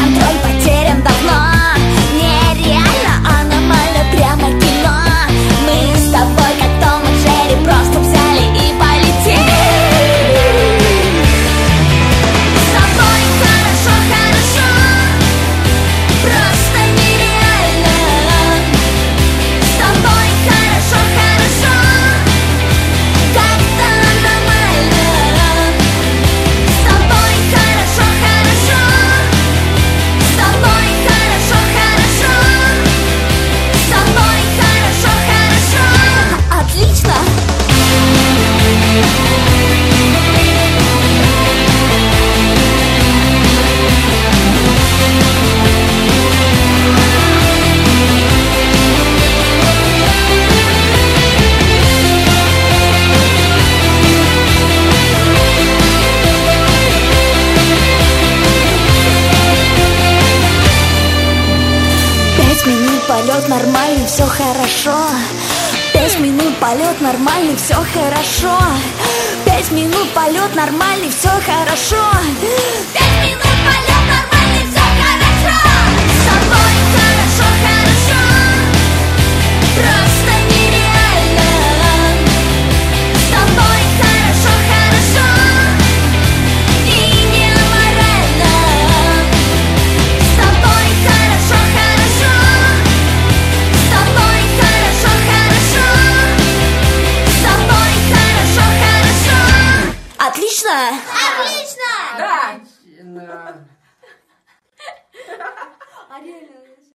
контроль потерян давно. Нереально, аномально, прямо кино. Мы с тобой, как Том и Джерри, просто взяли и полетели. С тобой хорошо, хорошо, просто нереально. С тобой хорошо, хорошо, как-то нормально. С тобой хорошо, хорошо, с тобой хорошо, хорошо, с тобой хорошо, хорошо. Отлично! Пять минут полет нормальный, все хорошо. 5 минут полет нормальный, все хорошо. 5 минут полет нормальный, все хорошо. 5 минут полет нормальный, все хорошо. С тобой хорошо, хорошо, просто нереально. С тобой хорошо, хорошо и не аморально. С тобой хорошо, хорошо, с тобой хорошо, хорошо, с тобой хорошо, хорошо. Отлично! Отлично! Да. Да. А реально.